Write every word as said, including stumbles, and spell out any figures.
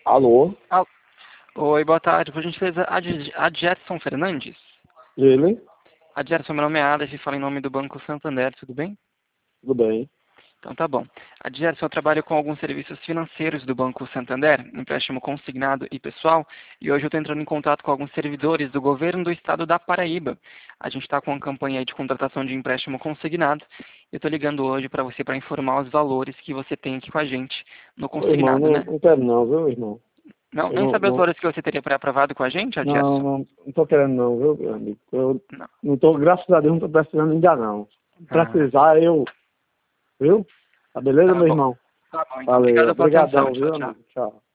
Alô? Ah, oi, boa tarde. Por gentileza, Ad- Adgerson Fernandes? Ele? Adgerson, meu nome é Alex e falo em nome do Banco Santander, tudo bem? Tudo bem. Então tá bom. Adgerson, eu trabalho com alguns serviços financeiros do Banco Santander, empréstimo consignado e pessoal, e hoje eu estou entrando em contato com alguns servidores do governo do estado da Paraíba. A gente está com uma campanha aí de contratação de empréstimo consignado. Eu estou ligando hoje para você para informar os valores que você tem aqui com a gente no Ô, irmão, consignado, não, né? não quero não, viu, irmão? Não, Eu nem não, sabe os não, valores que você teria pré-aprovado com a gente, não, Adgerson? não, não tô querendo não, viu, meu amigo? Eu Não. não tô, graças a Deus, não tô precisando ainda não. Se Ah, precisar, eu, viu? Tá beleza, tá meu bom. irmão? Tá bom, então. Valeu, Obrigado pela atenção. obrigadão, Tchau, viu, tchau. amigo? Tchau.